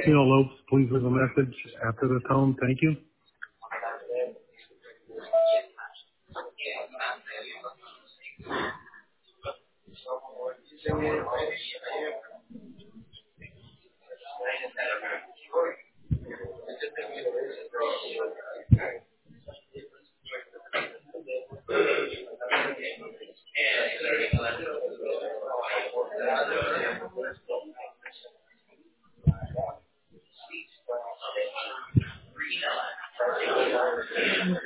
Casino Lopes, please leave a message after the tone. Thank you.